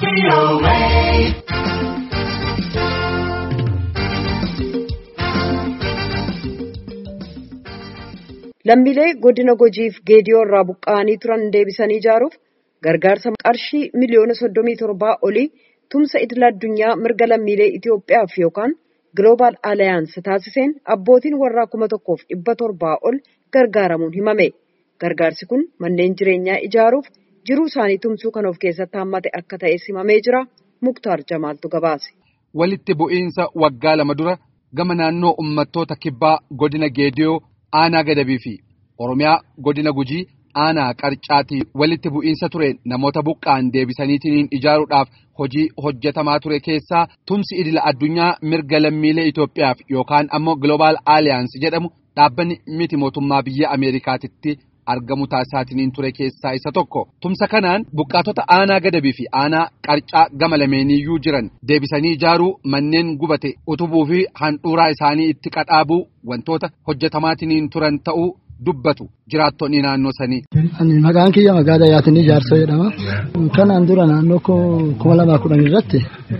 Lammiilee godina Gojiif Geediyoo irraa buqqa'anii turan deebisanii ijaaruuf gargaarsa qarshii miliyoona 37 olii tumsa idil addunyaa mirga lammiilee Itoophiyaaf yookaan Global Alliance taasiseen abbootiin warraa 1,700 ol gargaaramuun himame. Gargaarsi kun manneen jireenyaa ijaaruuf jiruu isaanii tumsuu kan of keessatti hammate akka ta'e himamee jira. Muktaar Jamaaltu gabaase. Walitti bu'iinsa waggaa 2 dura gama naannoo uummattoota kibbaa godina Geediyoo aanaa Gadabii fi Oromiyaa godina Gujii aanaa Qarcaatii walitti bu'iinsa ture namoota buqqa'an deebisaniitiin ijaaruudhaaf hojii hojjetamaa ture keessaa tumsi idil addunyaa mirga lammiilee Itoophiyaaf yookaan ammoo Global Alliance jedhamu dhaabbanni miti mootummaa biyya Ameerikaatitti argamu taasisaatiin ture keessaa isa tokko. Tumsa kanaan buqqaatota aanaa Gadabii fi aanaa Qarcaa gama lameeniyyuu jiran deebisanii ijaaruu manneen gubate utubuu fi handhuuraa isaanii itti qadhaabuu wantoota hojjetamaatiin turan ta'uu dubbatu jiraattonni naannoo sanii. Maqaan kiyya magaalaa Yaatinii Jaarsoo jedhama. Kanaan dura naannoo 2010 irratti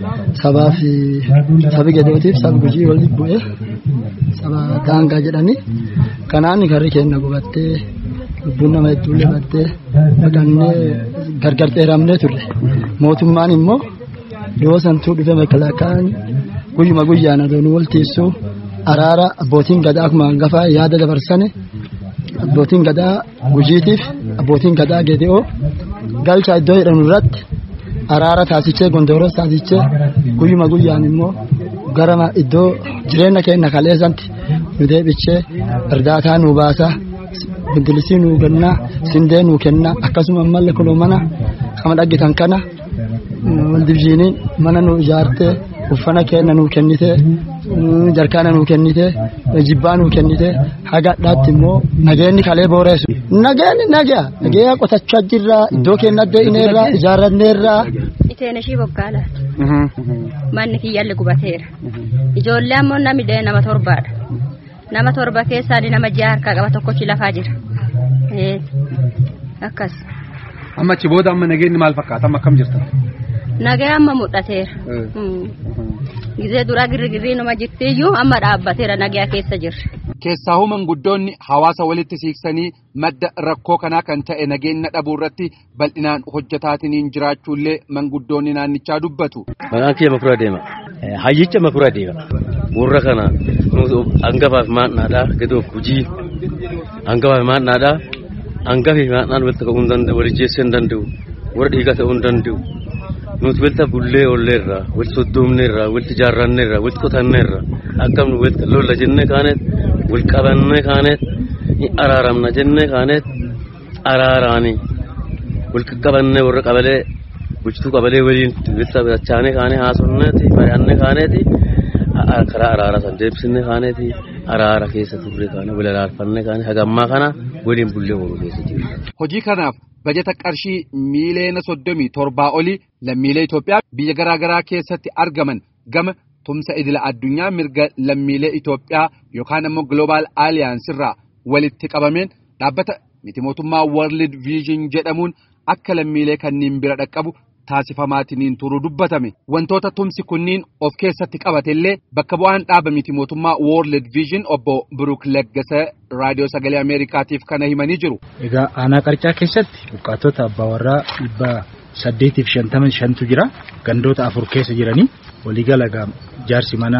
sabi Gedootiif sabi Gujii walitti bu'ee saba daangaa jedhanii kanaan garri keenya gubattee lubbuun nama hedduu battee dhaqannee gargar dheeramnee turre. Mootummaan immoo yoo santuu dhufe makalaakaan guyyuma guyyaan adoonuu waltiisuu araara abbootiin gadaa akkuma hangafaa yaada dabarsane abbootiin gadaa Gujiitiif abbootiin gadaa Geediyoo galcha iddoo jedhamu irratti araara taasichee gondooros taasichee guyyuma guyyaan immoo gara iddoo jireenya keenya kaleessanti nu deebichee irdaataa nu baasaa bindilisii nu kennaa sindee nu kennaa akkasuma ammallee kunoo mana kama dhaggitan kana waldibjiiniin mana nu ijaartee uffana keenya nu kennitee jarkaana nu kennitee jibbaa nu kennitee haga dhaatti immoo nageenyi kalee booreessu nagaa qotachaa jirra iddoo keenya dee'ineerra ijaarranneerra. Iteenashii boggaalaati. Manni kiyyaalli gubateera. Ijoollee ammoo namni nama 7dha. Nama 7 keessaa nama 6 harkaa qaba tokkochi lafaa jira. Akkas. Amma achi booda amma nageenyi maal fakkaata amma akkam jirta? Nagaa amma mul'ateera. Gizee duraa girgirrii nama jirtiyyuu amma dhaabbateera nagaa keessa jirra. Keessaa manguddoonni hawaasa walitti siiqsanii madda rakkoo kanaa kan ta'e nageenya dhabuu irratti bal'inaan hojjetaatiin jiraachuullee manguddoonni naannichaa dubbatu. Maqaan kiyya Makuraa deema. Hayyicha Makuraa deema. Warra kana hangafaaf maadnaadhaa Gedoof Gujii hangafaaf maadnaadhaa hangafi maadnaan walitti ka'uu hin danda'u walijeessuu hin danda'u warra dhiigaa ta'uu hin danda'u. Nuti walitti bullee olleerra walitti soddoomneerra walitti ijaarranneerra walitti qotanneerra akkam nu walitti lolla jennee kaaneet wal qabannee kaaneet araaramna jennee kaaneet araaraanii wal qabannee warra qabalee bulchituu qabalee waliin walitti achaanee kaanee haasofneeti mari'annee kaaneeti karaa araara san deebisnee kaaneeti araara keessa turre kaanee wal araarfannee kaanee hagammaa kana waliin bullee ooluu keessa jirra. Hojii kanaaf bajeta qarshii miliyoona 37 olii lammiilee Itoophiyaa biyya garaagaraa keessatti argaman gama tumsa idila addunyaa mirga lammiilee Itoophiyaa yookaan ammoo Global Alliance irraa walitti qabameen dhaabbata miti mootummaa World Vision jedhamuun akka lammiilee kanneen bira dhaqqabu taasifamaatiin turuu dubbatame. Wantoota tumsi kunniin of keessatti qabateellee bakka bu'aan dhaaba miti mootummaa World Vision obbo Biruk Leggasa raadiyoo sagalee Ameerikaatiif kana himanii jiru. Egaa aanaa Qarcaa keessatti buqqaatota abbaa warraa 855tu jira. Gandoota 4 keessa jiranii waliigala jaarsi mana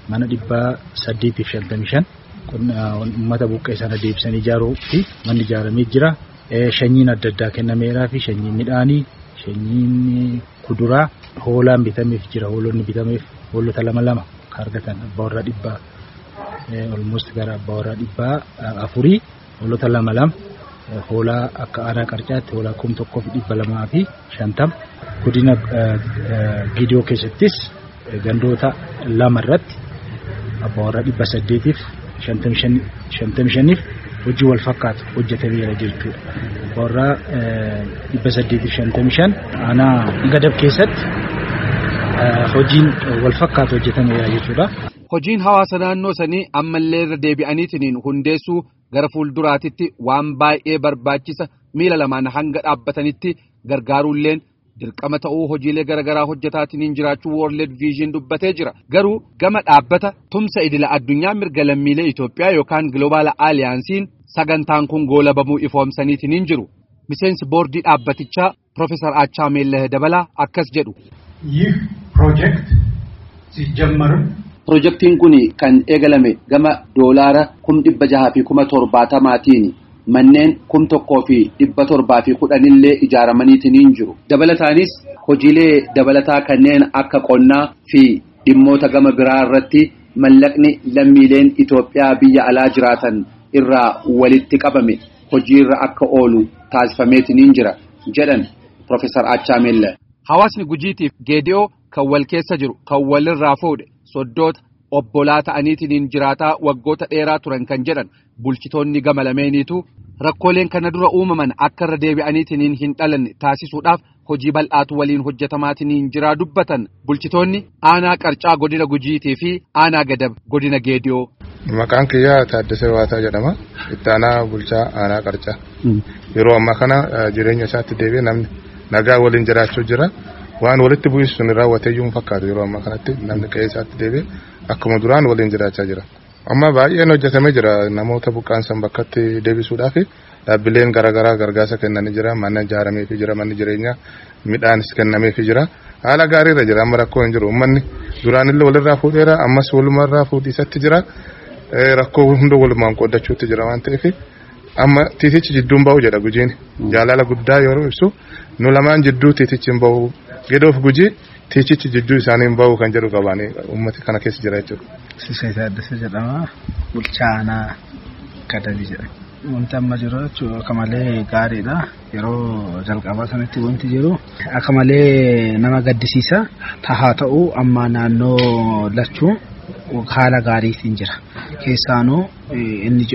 855 uummata buqqee sana deebisanii ijaaruu fi manni ijaaramee jira. Shanyiin adda addaa kennameeraa fi shanyiin midhaanii shanyiin kuduraa hoolaan bitameef jira. Hoolonni bitameef hoolota 2 kan argatan abbaa warraa 100 almost gara abbaa warraa 400 hoolota 2 hoolaa akka aanaa Qarcaatti hoolaa 1250 godina Geediyoo keessattis gandoota 2 irratti abbaa warraa 855 hojii wal fakkaatu hojjetameera jechuudha. Abbaa warraa 855 aanaa Gadab keessatti hojiin wal fakkaatu hojjetameera jechuudha. Hojiin hawaasa naannoo sanii ammallee irra deebi'aniitiin hundeessuu gara fuulduraatitti waan baay'ee barbaachisa miila lamaan hanga dhaabbatanitti gargaaruulleen dirqama ta'uu hojiilee garaagaraa hojjetaatiin jiraachuu World Vision dubbatee jira. Garuu gama dhaabbata tumsa idila addunyaa mirga lammiilee Itoophiyaa yookaan Global Alliance'n sagantaan kun goolabamuu ifoomsaniitiin jiru. Miseensi boordii dhaabbatichaa Profeesar Achaameel Dabalaa akkas jedhu. ይህ ፕሮጀክት ሲጀመር Projektiin kun kan eegalame gama $670,000 manneen 1,710 illee ijaaramaniitiin jiru. Dabalataanis hojiilee dabalataa kanneen akka qonnaa fi dhimmoota gama biraa irratti mallaqni lammiileen Itoophiyaa biyya alaa jiraatan irraa walitti qabame hojiirra akka oolu taasifameetiin jira jedhan Profeesar Achaameel. Hawaasni Gujiitiif Geediyoo kan wal keessa jiru kan walirraa fuudhe soddoota obbolaa ta'aniitiin jiraataa waggoota dheeraa turan kan jedhan bulchitoonni gama lameeniitu rakkooleen kana dura uumaman akka irra deebi'aniitiin hin dhalanne taasisuudhaaf hojii bal'aatu waliin hojjetamaatiin jiraa dubbatan bulchitoonni aanaa qarcaa godina Gujiitii fi aanaa gadab godina Geediyoo. Maqaan kiyyaa Taaddasee Waataa jedhama. Itti aanaa bulchaa aanaa qarcaa. Yeroo ammaa kana jireenya isaatti deebi'ee namni nagaa waliin jiraachuu jira. Waan walitti bu'iinsi sun raawwatee iyyuu hin fakkaatu yeroo ammaa kanatti namni qe'ee isaatti deebi'ee akkuma duraan waliin jiraachaa jira. Amma baay'een hojjetamee jira namoota buqqa'an bakkatti deebisuudhaaf dhaabbileen garaagaraa gargaarsa kennanii jira. Mana ijaarameefii jira, manni jireenyaa midhaanis kennameefii jira. Haala gaariirra jira amma rakkoo hin jiru. Uummanni duraanillee walirraa fuudheera ammas walumarraa fuudhiisatti jira. Rakkoo hunda walumaan qoodachuutti jira waan ta'eef amma tiitichi jidduun ba'u jedha Gujiin. Jaalala guddaa yeroo ibsu nu lamaan jidduu tiitichi hin ba'u. Geedoof Gujii tiitichi jidduu isaanii hin ba'u kan jedhu qabaanii uummati kana keessa jira jechuudha. Siisee Taaddasee jedhama. Bulchaa aanaa Gadabii jedhama. Wanti amma jiru jechuun akka malee gaariidha. Yeroo jalqabaa sanatti wanti jiru akka malee nama gaddisiisa. Haa ta'u amma naannoo lachuu haala gaariitiin jira. Keessaanuu inni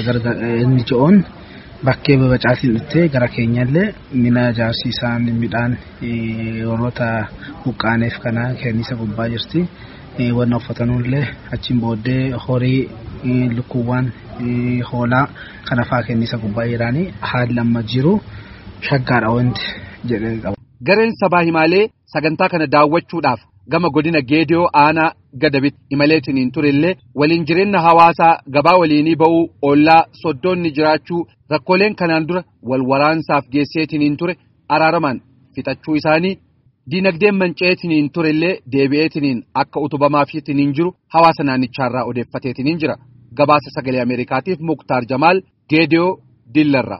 ji'oon bakkee babacaatiin dhuftee gara keenyallee mina ijaarsiisaan midhaan warroota buqqaaneef kana kennisa gubbaa jirti. Wanna uffatanullee achiin booddee horii lukkuuwwan hoolaa kana fa'aa kennisa gubbaa jiraanii haalli amma jiru shaggaadha wanti jedhee qaba. Gareen sabaa himaalee sagantaa kana daawwachuudhaaf gama godina Geediyoo aanaa Gadabitti imaleetiin turellee waliin jireenya hawaasaa gabaa waliinii ba'uu ollaa soddoonni jiraachuu rakkooleen kanaan dura wal waraansaaf geesseetiin ture araaramaan fixachuu isaanii diinagdeen manca'eetiin turellee deebi'eetiin akka utubamaafiitiin jiru hawaasa naannichaarraa odeeffateetiin jira. Gabaasa sagalee Ameerikaatiif Muktaar Jamaal Geediyoo Dillarraa.